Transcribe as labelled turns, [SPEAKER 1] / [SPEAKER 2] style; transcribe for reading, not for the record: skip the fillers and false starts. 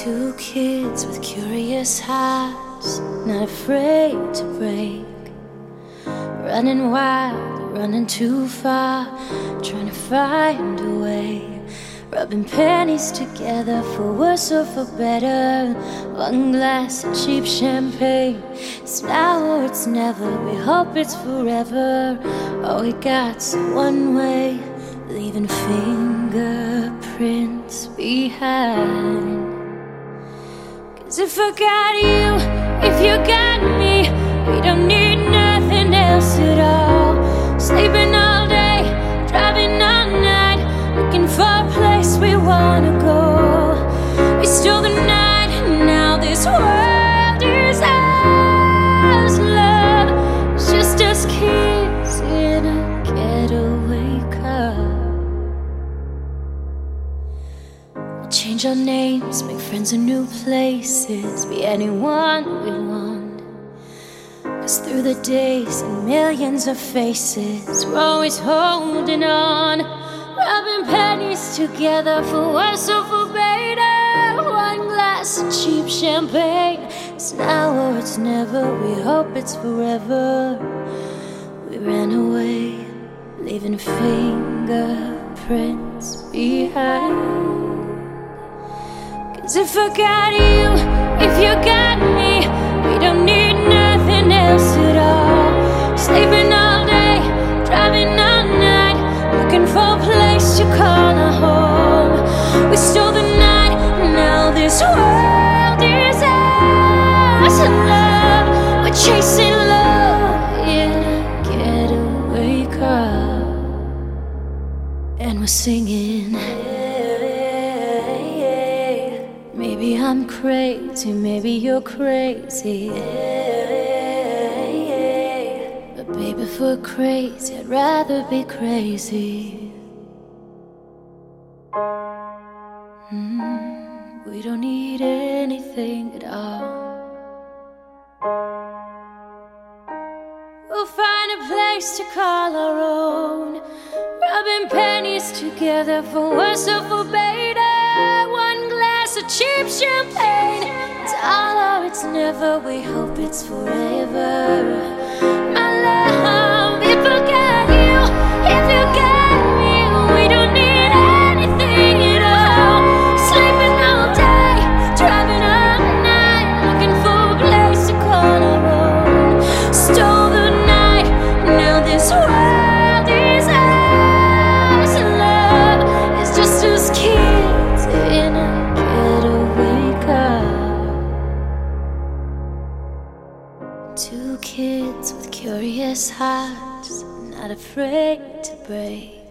[SPEAKER 1] Two kids with curious hearts, not afraid to break. Running wild, running too far, trying to find a way. Rubbing pennies together for worse or for better. One glass of cheap champagne. It's now or it's never, we hope it's forever. All we got's one way, leaving fingerprints behind. 'Cause if I got you, if you got me, we don't need nothing else at all. Sleeping all day, driving all night, looking for a place we wanna go. We stole the night, now this world is ours. Love, it's just us kids in a getaway car. We'll change our names, make friends in new places, be anyone we want. 'Cause through the days and millions of faces, we're always holding on. Rubbing pennies together for worse or for better. One glass of cheap champagne. It's now or it's never, we hope it's forever. We ran away, leaving fingerprints behind. 'Cause if I got you, if you got me, we don't need nothing else at all. Sleeping all day, driving all night, looking for a place to call a home. We stole the night, now this world is ours. Love, we're chasing love in a getaway car, and we're singing. Maybe I'm crazy, maybe you're crazy, but baby, if we're crazy, I'd rather be crazy. We don't need anything at all. We'll find a place to call our own. Rubbing pennies together for worse or for better. One glass of cheap champagne. It's all or it's never, we hope it's forever. My love, if I got you, if you got me, we don't need anything at all. Sleeping all day, driving all night, looking for a place to call our own. Stole the night, now this world is ours. Love is just us kids in a getaway car. Two kids with curious hearts, not afraid to break.